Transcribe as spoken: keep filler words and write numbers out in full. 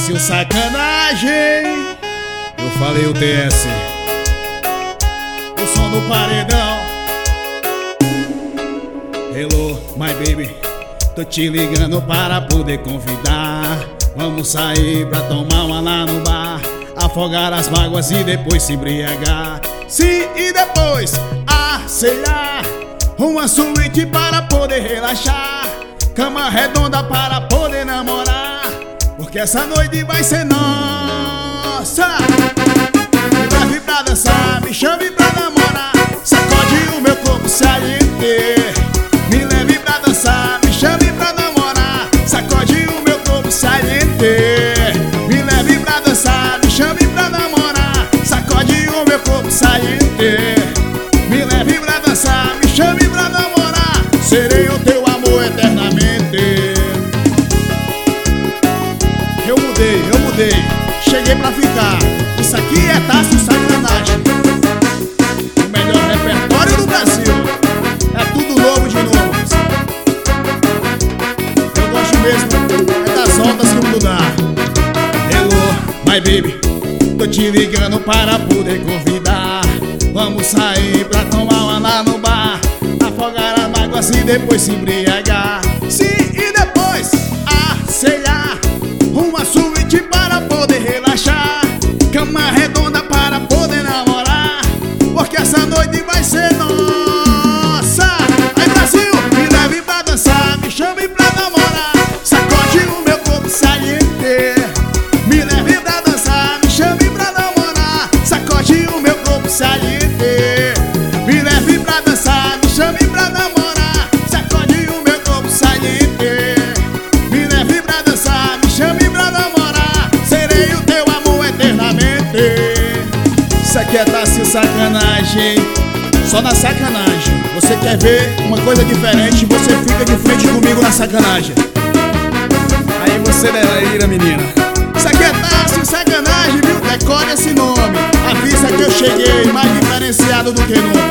Tássio Sacanagem. Eu falei o T S. O som do paredão. Hello, my baby. Tô te ligando para poder convidar. Vamos sair pra tomar uma lá no bar, afogar as mágoas e depois se embriagar. Sim, e depois, ah, sei lá, uma suíte para poder relaxar, cama redonda para poder namorar, porque essa noite vai ser nossa. Me leve pra dançar, me chame pra namorar, sacode o meu corpo saliente. Me leve pra dançar, me chame pra namorar, sacode o meu corpo saliente. Me leve pra dançar, me chame pra namorar, sacode o meu corpo saliente. Me leve pra dançar, me chame pra namorar, serei o teu amor eternamente. Eu mudei, eu mudei, cheguei pra ficar. Isso aqui é Tássio Sacanagem, o melhor repertório do Brasil. É tudo novo de novo. Eu gosto mesmo é das ondas que o mundo dá. Hello, my baby. Tô te ligando para poder convidar. Vamos sair pra tomar uma lá no bar, afogar as mágoas e depois se embriagar. Sim, e depois, ah, sei lá, uma suíte para poder relaxar, cama redonda para poder namorar, porque essa noite vai ser nossa. Aí Brasil, me leve pra dançar, me chame pra namorar, sacode o meu corpo saliente. Me leve pra dançar, me chame pra namorar, sacode o meu corpo saliente. Me leve pra dançar, me chame pra namorar, sacode o meu corpo saliente. Me leve pra dançar, me chame pra namorar, serei o teu amor eternamente. Isso aqui é Tássio Sacanagem, só na sacanagem. Você quer ver uma coisa diferente, você fica de frente comigo na sacanagem. Aí você delira, menina. Isso aqui é Tássio Sacanagem, viu? Decore esse nome, avisa que eu cheguei mais diferenciado do que nunca.